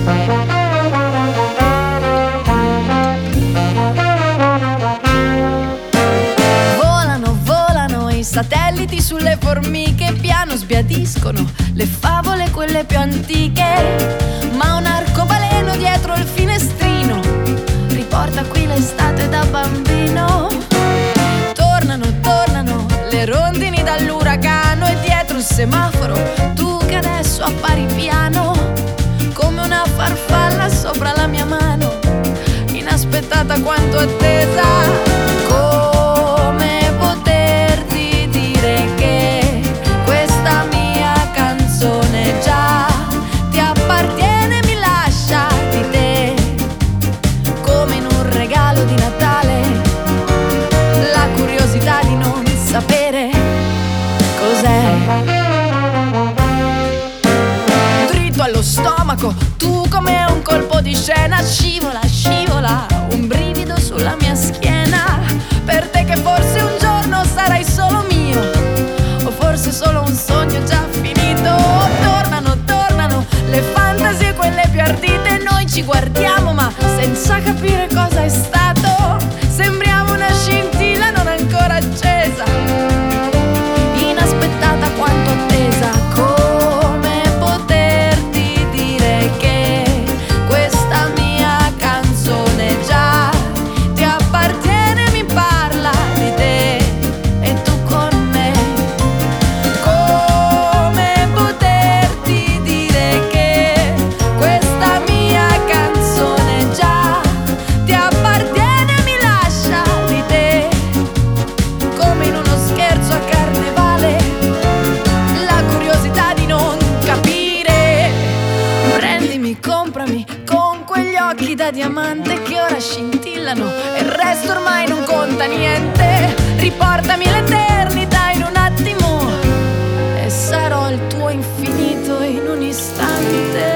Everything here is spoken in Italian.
Satelliti sulle formiche piano sbiadiscono le favole quelle più antiche, ma un arcobaleno dietro il finestrino riporta qui l'estate da bambino. Tornano le rondini dall'uragano e dietro il semaforo tu che adesso appari piano come una farfalla sopra la mia mano, inaspettata quanto attesa. Dritto allo stomaco, tu come un colpo di scena, scivola, un brivido sulla mia schiena, per te che forse un giorno sarai solo mio, o forse solo un sogno già finito. Tornano le fantasie quelle più ardite, noi ci guardiamo ma senza capire cosa è stato, sembriamo una scintilla non ancora accesa, inaspettata quanto attesa. Come poterti dire che questa mia canzone già ti appartiene, mi parla di te e tu con me. Come poterti dire che questa mia canzone già ti appartiene, mi lascia di te, come in uno scherzo a carnevale, la curiosità di non capire. Prendimi, comprami con quegli occhi da diamante che ora scintillano e il resto ormai non conta niente. Riportami l'eternità in un attimo e sarò il tuo infinito in un istante.